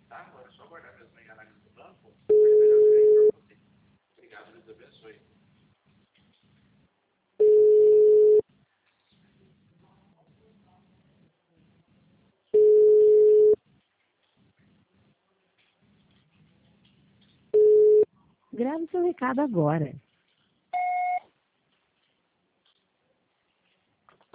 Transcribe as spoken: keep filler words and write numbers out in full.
Tá? Agora é só aguardar mesmo a análise do banco. Vai liberar o crédito para você. Obrigado, Deus abençoe. Grave seu recado agora.